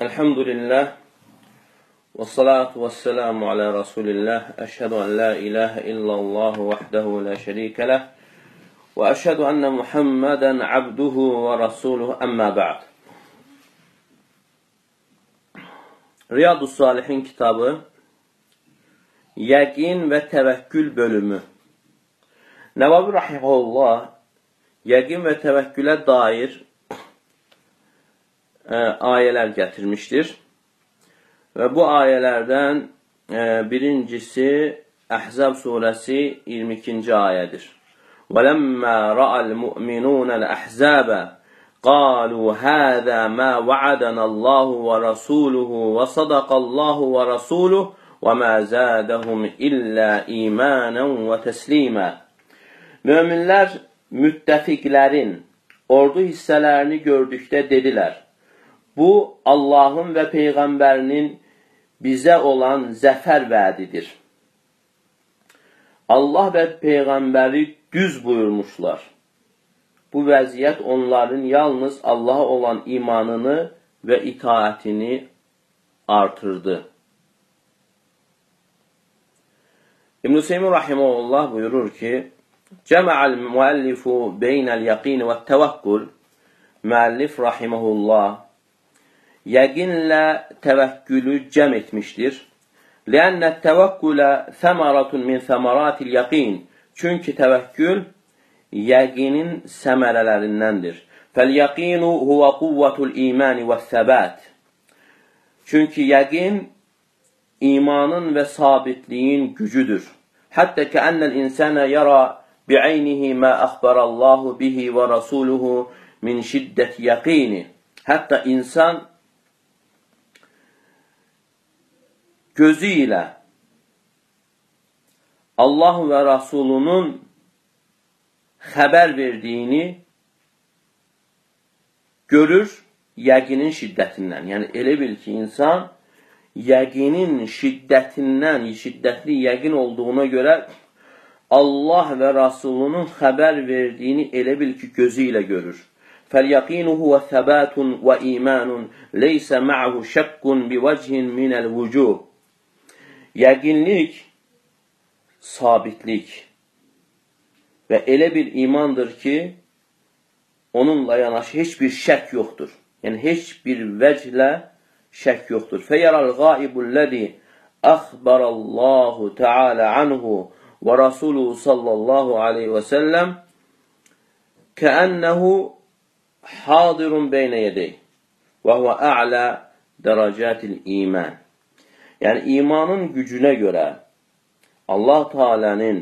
Elhamdülillah və salatu və selamu alə Rasulillah. Əşhədu ən la ilahə illallah vəhdəhu la şərikə ləh və əşhədu ənə Muhammədən abduhu və rasuluhu əmmə ba'd. Riyadus Salihin kitabı Yəqin və Təvəkkül bölümü. Nəvavi rahimehullah yəqin və təvəkkülə dair ayələr gətirmişdir. Və bu ayələrdən birincisi Əhzab surəsi 22-ci ayədir. وَلَمَّا رَأَى الْمُؤْمِنُونَ الْأَحْزَابَ قَالُوا هَذَا مَا وَعَدَنَا اللَّهُ وَرَسُولُهُ وَصَدَقَ اللَّهُ وَرَسُولُهُ وَمَا زَادَهُمْ إِلَّا إِيمَانًا وَتَسْلِيمًا. Möminlər müttəfiqlərin ordu hissələrini gördükdə dedilər: Bu, Allahın və Peyğəmbərinin bizə olan zəfər vədidir. Allah və Peyğəmbəri düz buyurmuşlar. Bu vəziyyət onların yalnız Allaha olan imanını və itaətini artırdı. İbn-i Seymi rahimehullah buyurur ki, Cəmə'əl müəllifu beynəl yəqin və təvəkkül. Müəllif rahimehullah yəqinlə təvəkkülü cəm etmişdir. Lənnə təvəkkülə səmaratun min səmaratil yəqin. Çünki təvəkkül yəqinin səmərələrindəndir. Fəl-yəqinu huvə quvvətul imani və səbət. Çünki yəqin imanın və sabitliyin gücüdür. Hətta ki, ənəl insənə yara bi'aynihi mə əxbərallahu bihi və rasuluhu min şiddət yəqini. Hətta insan gözü ilə Allah və Rasulunun xəbər verdiyini görür yəqinin şiddətindən. Yəni, elə bil ki, insan yəqinin şiddətindən, şiddətli yəqin olduğuna görə Allah və Rasulunun xəbər verdiyini elə bil ki, gözü ilə görür. فَالْيَقِينُ هُوَ ثَبَاتٌ وَإِيمَانٌ لَيْسَ مَعَهُ شَكٌّ بِوَجْهٍ مِنَ الْوُجُوبِ. Yəqinlik, sabitlik və elə bir imandır ki, onunla yanaşı heç bir şək yoxdur. Yəni, heç bir vəclə şək yoxdur. فَيَرَى الْغَائِبُ الَّذِي أَخْبَرَ اللّٰهُ تَعَالَى عَنْهُ وَرَسُولُهُ صَلَّى اللّٰهُ عَلَيْهِ وَسَلَّمْ كَأَنَّهُ حَاضِرٌ بَيْنَ يَدَيْهِ وَهُوَ أَعْلَى دَرَجَاتِ الْإِيمَانِ. Yəni, imanın gücünə görə Allah Teala'nın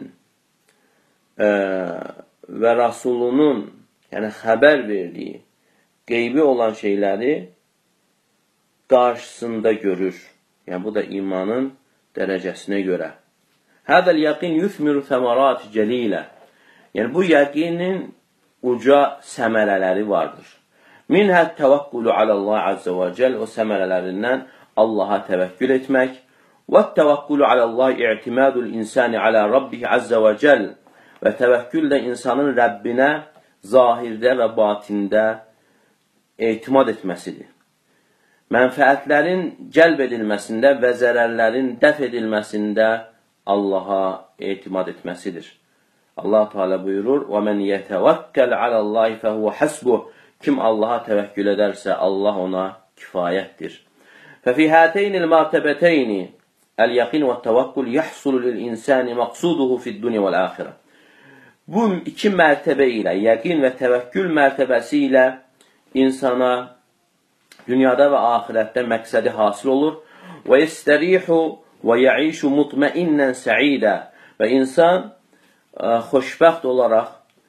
və Rasulunun xəbər verdiyi qeybi olan şeyləri qarşısında görür. Yəni, bu da imanın dərəcəsinə görə. Hədəl yəqin yüthmiru səmarat cəlilə. Yəni, bu yəqinin uca səmərələri vardır. Minhə təvəkkülü aləllahi azze və cəl. O səmərələrindən Allaha təvəkkül etmək. Və təvəkkülü aləllahi i'timadul insani alə rabbih azze və cəl. Və təvəkkül də insanın Rəbbinə zahirdə və batində etimad etməsidir. Mənfəətlərin cəlb edilməsində və zərərlərin dəf edilməsində Allaha etimad etməsidir. Allah Teala buyurur: وَمَنْ يَتَوَكَّلْ عَلَى اللّٰهِ فَهُوَ حَسْبُهُ. Kim Allaha təvəkkül edərsə, Allah ona kifayətdir. فَفِي هَاتَيْنِ الْمَرْتَبَتَيْنِ الْيَقِينُ وَالتَّوَكُّلُ يَحْصُلُ لِلْإِنسَانِ مَقْصُودُهُ فِي الدُّنْيَا وَالْآخِرَةِ. Bu iki mərtəbə ilə, yəqin və təvəkkül mərtəbəsi ilə insana dünyada və axirətdə məqsədi hasil olur. وَيَسْتَرِيحُ وَيَعِيشُ مُطْمَئِنًّا سَعِيدًا. Və insan xoşbəxt olaraq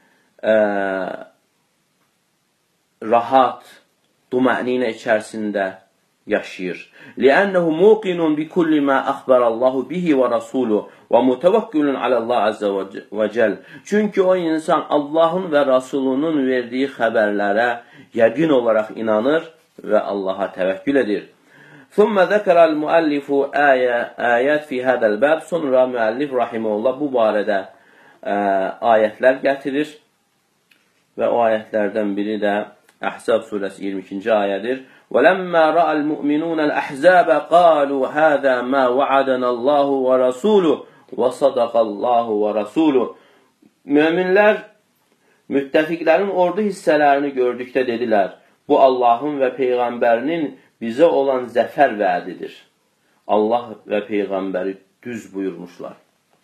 rahat, duma'ninə içərisində yaşayır. لِأَنَّهُ مُوقِنٌ بِكُلِّ مَا أَخْبَرَ اللّٰهُ بِهِ وَرَسُولُهُ وَمُتَوَكِّلٌ عَلَى اللّٰهِ عَزَّ وَجَلَّ. Çünki o insan Allahın və Rasulunun verdiyi xəbərlərə yəqin olaraq inanır və Allaha təvəkkül edir. ثُمَّ ذَكَرَ الْمُؤَلِّفُ آيَاتٍ فِي هَذَا الْبَابِ. Sonra müəllif rahimehullah bu barədə ayətlər gətirir və o ayətlərdən biri də Əhzab surəsi 22-ci ayədir. وَلَمَّا رَأَى الْمُؤْمِنُونَ الْأَحْزَابَ قَالُوا هَذَا مَا وَعَدَنَا اللّٰهُ وَرَسُولُهُ وَصَدَقَ اللّٰهُ وَرَسُولُهُ. Müminlər müttəfiqlərin ordu hissələrini gördükdə dedilər, bu Allahın və Peyğəmbərinin bizə olan zəfər vədidir. Allah və Peyğəmbəri düz buyurmuşlar.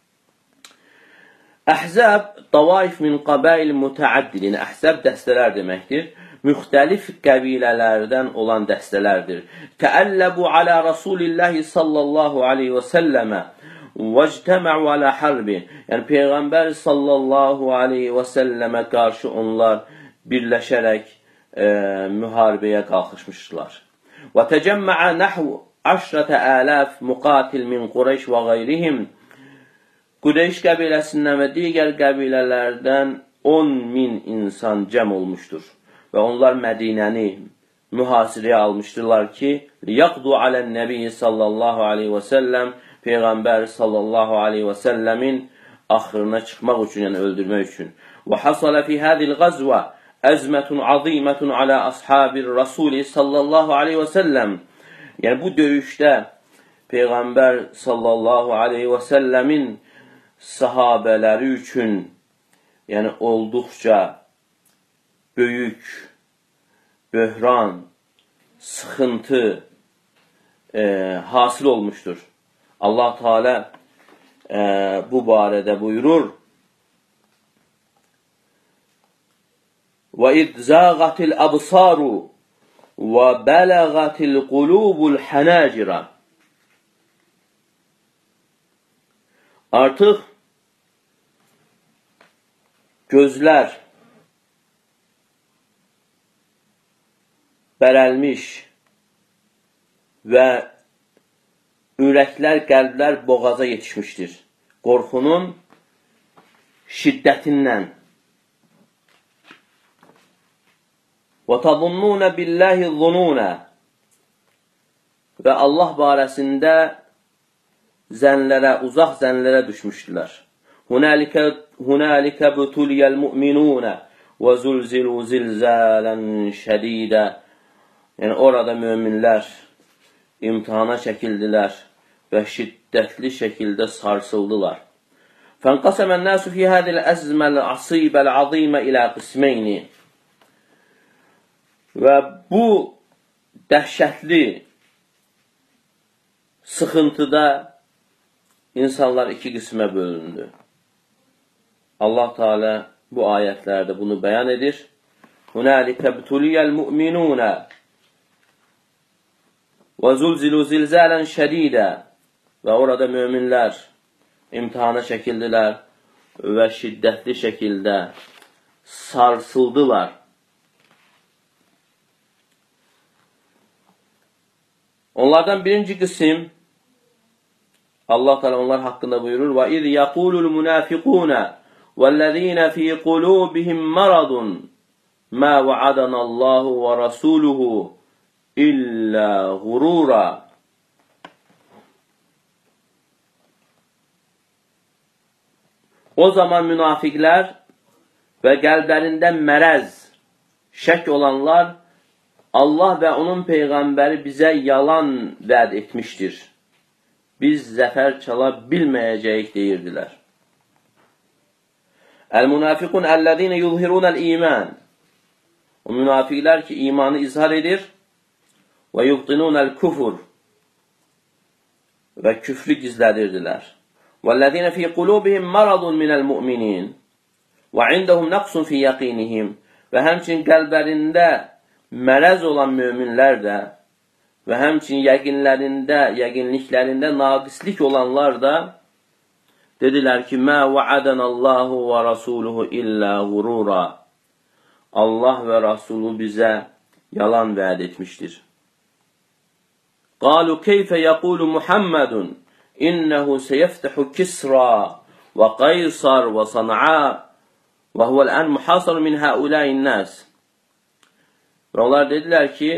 Əhzəb, davaif min qabail mütəaddidin. Əhzəb dəstələr deməkdir. Müxtəlif qəbilələrdən olan dəstələrdir. Təəlləbu alə Rasulillahi sallallahu aleyhi və səlləmə vəctəmə'u alə harbi. Yəni, Peyğəmbər sallallahu aleyhi və səlləmə qarşı onlar birləşərək müharibəyə qalxışmışdılar. Və təcəmmə'ə nəhv 10,000 müqatil min Qureyş və qayrihim. Qureyş qəbiləsindən və digər qəbilələrdən 10,000 insan cəm olmuşdur. Və onlar Mədinəni mühasirəyə almışdılar ki, liyaqdu alən nəbiyyi sallallahu aleyhi və səlləm, Peyğəmbər sallallahu aleyhi və səlləmin axırına çıxmaq üçün, yəni öldürmək üçün. Və hasalə fi hədil qazvə əzmətun azimətun alə ashabir Rasuli sallallahu aleyhi və səlləm. Yəni, bu döyüşdə Peyğəmbər sallallahu aleyhi və səlləmin sahabələri üçün, yəni olduqca böyük böhran, sıxıntı hasıl olmuşdur. Allah Teala bu barədə buyurur: وَإِذْ زَاغَتِ الْأَبْصَارُ وَبَلَغَتِ الْقُلُوبُ الْحَنَاجِرَ. Artıq gözlər bərəlmiş və ürəklər, qəlblər boğaza yetişmişdir. Qorxunun şiddətindən. وَتَظُنُّونَ بِاللَّهِ الظُّنُونَ. Və Allah barəsində zənlərə, uzaq zənlərə düşmüşdülər. هُنَالِكَ بُتُلِيَ الْمُؤْمِنُونَ وَزُلْزِلُوا زِلْزَالًا شَدِيدًا. Yəni, orada möminlər imtihana çəkildilər və şiddətli şəkildə sarsıldılar. فَانْقَسَمَ النَّاسُ فِي هَذِهِ الْأَزْمَةِ الْعَصِيبَ الْعَظِيمَ إِلَى قِسْمَيْنِ. Və bu dəhşətli sıxıntıda insanlar iki qismə bölündü. Allah Teala bu ayətlərdə bunu bəyan edir. هُنَالِكَ بُتُلِيَ الْمُؤْمِنُونَ وَزُلْزِلُوا زِلْزَالًا شَدِيدًا. Və orada möminlər imtihana çəkildilər və şiddətli şəkildə sarsıldılar. Onlardan birinci qism, Allah Teala onlar haqqında buyurur: وَإِذْ يَقُولُ الْمُنَافِقُونَ وَالَّذِينَ فِي قُلُوبِهِمْ مَرَضٌ مَا وَعَدَنَا اللّٰهُ وَرَسُولُهُ إِلَّا غُرُورًا. O zaman münafiqlər və qəlblərində mərəz, şək olanlar Allah və onun Peyğəmbəri bizə yalan vəd etmişdir. Biz zəfər çala bilməyəcəyik deyirdilər. Əl-münafiqun əlləzinə yuzhirunəl iman. O münafiqlər ki, imanı izhar edir və yubtinunəl küfür və küfrü gizlədirdilər. وَالَّذِينَ فِي قُلُوبِهِمْ مَرَضٌ مِنَ الْمُؤْمِنِينَ وَعِنْدَهُمْ نَقْصٌ فِي يَقِينِهِمْ. Və həmçinin qəlblərində mərəz olan möminlər də və həmçinin yəqinliklərində naqislik olanlar da dedilər ki, مَا وَعَدَنَ اللّٰهُ وَرَسُولُهُ إِلَّا غُرُورًا. Allah və Rasulü bizə yalan vəd etmişdir. قَالُوا كَيْفَ يَقُولُ مُحَمَّدٌ إِنَّهُ سَيَفْتَحُ كِسْرَى وَقَيْصَرْ وَصَنْعَاء وَهُوَ الْآنْ مُحَاصَرٌ مِنْ هَؤُلَاءِ النَّاسِ. Və onlar dedilər ki,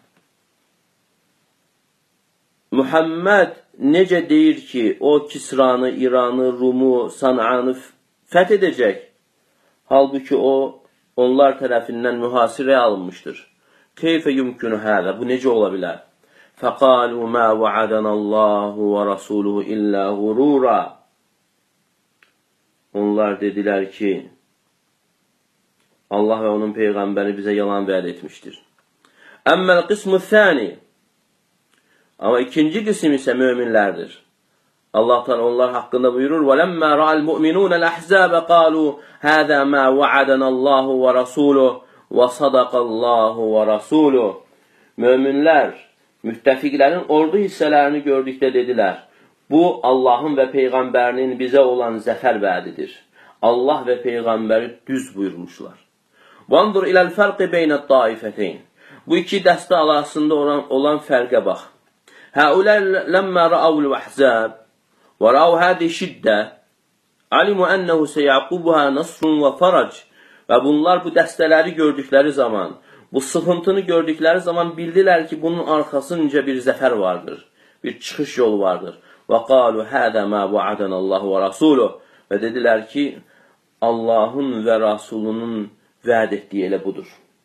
Muhammed necə deyir ki, o Kisranı, İranı, Rumu, San'anı fəth edəcək? Halbuki o, onlar tərəfindən mühasirəyə alınmışdır. keyfə yumkinu hədə? Bu necə ola bilər? Fəqalu mə va'adanallahu və rasuluhu illə qurura. Onlar dedilər ki, Allah və onun Peyğəmbəri bizə yalan vəd etmişdir. Əmməl qismu thani. Amma ikinci qism isə möminlərdir. Allah Teala onlar haqqında buyurur: "Vələmmə ra'al mu'minun al-ahzaba qalu hada ma va'adanallahu və rasuluhu və sadaqallahu və rasuluhu." Möminlər müttəfiqlərin ordu hissələrini gördükdə dedilər: "Bu Allahın və peyğəmbərinin bizə olan zəfər vədidir." Allah və peyğəmbəri düz buyurmuşlar. "Vanzur iləl fərqi beynət taifəteyn." Bu iki dəstə arasında olan fərqə bax. "Həulə ləmmə ra'avul ahzab və ra'av hədi şiddə alimu ənəhu seyəqubuha nasrun və farac." Və bunlar bu dəstələri gördükləri zaman, bu sıxıntını gördükləri zaman bildilər ki, bunun arxasınca bir zəfər vardır, bir çıxış yolu vardır. Və qalu hədə mə va'adanallahu və rasuluhu. Və dedilər ki, Allahın və Rasulunun vəd etdiyi elə budur.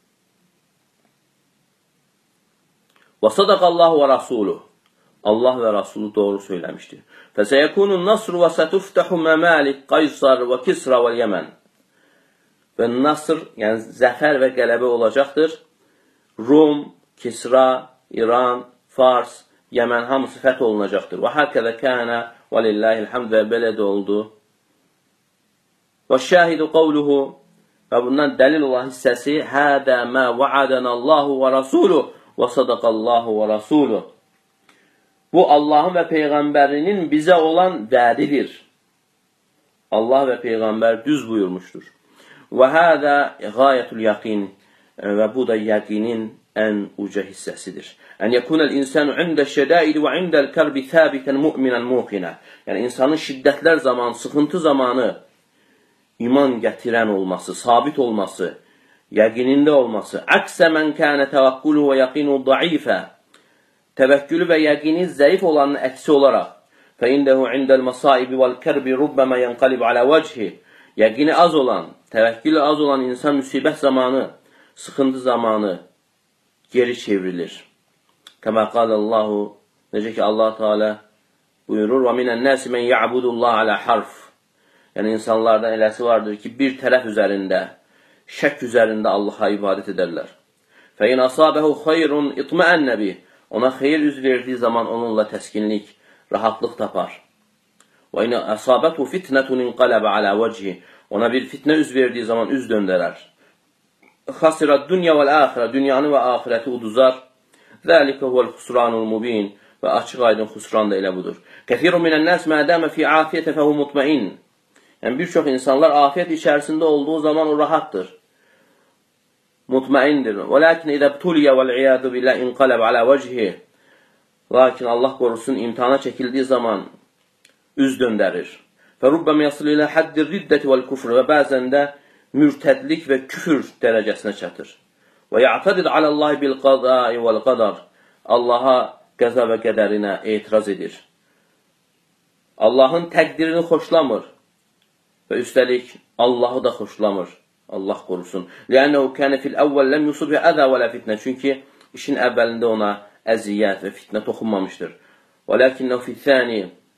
Və sadaqallahu və rasuluhu. Allah və Rasulu doğru söyləmişdir. Fəsəyəkunun nasr və sətuftahu məmalik, qaysar və kisra və yəmən. Və nasr, yəni zəfər və qələbə olacaqdır. Rum, Kisra, İran, Fars, Yəmən hamısı fəth olunacaqdır. Və hakədə kənə və lillahilhamd və belə də oldu. Və şəhidu qavluhu və bundan dəlil olan hissəsi hədə mə va'adanallahu və rasuluhu və sadaqallahu və rasuluhu. Bu Allahın və Peyğəmbərinin bizə olan vədidir. Allah və Peyğəmbər düz buyurmuşdur. Və hədə gayətul yaqin və bu da yəqinin ən uca hissəsidir. Ən yəkunəl insanu ində şədəid və indəl kərbi thəbitən mu'minən muqinə. Yəni insanın şiddətlər zamanı, sıxıntı zamanı iman gətirən olması, sabit olması, yəqinində olması. Əksə mən kənə təvəkkülü və yəqinu daifə. Təvəkkülü və yəqini zəif olanın əksi olaraq. Fəindəhu indəl məsaibi vəl kərbi rubbəmə yənqalib alə vəchi. Yəqini az olan, təvəkkülü az olan insan müsibət zamanı, sıxıntı zamanı geri çevrilir. Kəmə qalallahu, necə ki Allah Teala buyurur: "Və minən nəsi men ya'budullah alə harf." Yəni insanlardan eləsi vardır ki, bir tərəf üzərində, şək üzərində Allaha ibadət edərlər. Fəin asabəhu xayrun itma'annə bih. Ona xeyir üz verdiyi zaman onunla təskinlik, rahatlıq tapar. Və in asabətu fitnətun inqaləbə alə vəchi. Ona bir fitnə üz verdiyi zaman üz döndərər. Xasirət dünya vəl-əxirə. Dünyanı və axirəti uduzar. Zəlikə huvəl xusranul mubin. Və açıq aydın xusran da elə budur. Kəthirun minən nəs mədəmə fi afiyyətə fəhu mutmain. Yəni bir çox insanlar afiyət içərisində olduğu zaman o rahatdır. Mutmaindir. Və lakin idə btuliyə vəl-iyədu billah inqaləb alə vəchihi. Lakin Allah qorusun imtihana çəkildiyi zaman üz döndərir. Fərubbəm yasıl ilə həddir riddəti vəl-kufr. Və bəzən də mürtədlik və küfür dərəcəsinə çatır. Və ya'tadid aləllahi bil-qadai vəl-qadar. Allaha qəza və qədərinə etiraz edir. Allahın təqdirini xoşlamır. Və üstəlik Allahı da xoşlamır. Allah qorusun. Lənnəhu kənə fil-əvvəl ləm yusubə əzə və lə fitnə. Çünki işin əvvəlində ona əziyyət və fitnə toxunmamışdır. Və ləkinnəhu fil-thəni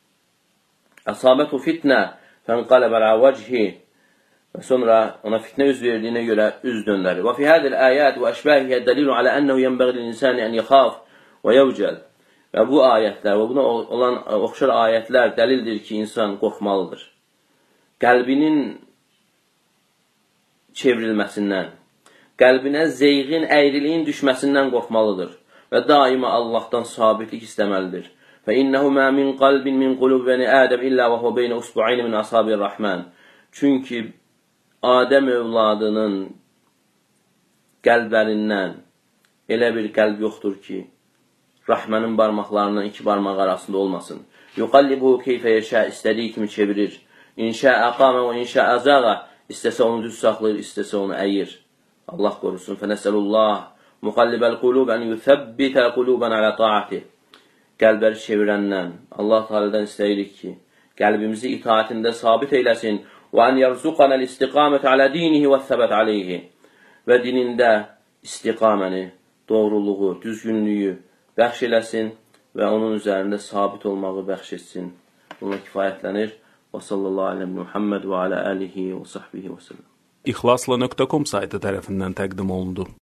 əsabətu fitnə fənqaləb alə vəchi. Və sonra ona fitnə üz verdiyinə görə üz döndərir. Və fi hədil əyət və əşbəhiyyə dəlilu alə ənəhu yənbəğli insani ən yəxaf və yəvcəl. Və bu ayətlər və buna olan oxşar ayətlər dəlildir ki, insan qorxmalıdır. Qəlbinin çevrilməsindən, qəlbinə zeyğin, əyriliyin düşməsindən qorxmalıdır və daima Allahdan sabitlik istəməlidir. فَإِنَّهُ مَا مِنْ قَلْبٍ مِنْ قُلُوبِ بَنِي آدَمَ إِلَّا وَهُوَ بَيْنَ أُصْبُعَيْنِ مِنْ أَصَابِعِ الرَّحْمَنِ. Çünki Adəm övladının qəlblərindən elə bir qəlb yoxdur ki, Rahmənin barmaqlarından iki barmaq arasında olmasın. يُقَلِّبُهُ كَيْفَ يَشَاءُ. İstədiyi kimi çevirir. İnşa əqamə və inşa əzəğə. İstəsə onu düz saxlayır, istəsə onu əyir. Allah qorusun. فَنَسَلُوا مُقَلِّبَ الْقُلُوبَ أَنْ يُثَبِّتَ قُلُوبًا عَلَى طَاعَتِهِ. Qəlbləri çevirəndən Allah Teala'dan istəyirik ki, qəlbimizi itaatində sabit eyləsin. وَأَنْ يَرْزُقَنَا الْإِسْتِقَامَةَ عَلَى دِينِهِ وَالثَّبَتَ عَلَيْهِ. Və dinində istiqaməni, doğruluğu, düzgünlüyü bəxş eləsin və onun üzərində sabit olmağı bəxş etsin. Buna kifayətlənir. Və sallallahu aleyhi Muhammed və alə alihi və sahbihi və səlləm. İxlasla.com saytı tərəfindən təqdim olundu.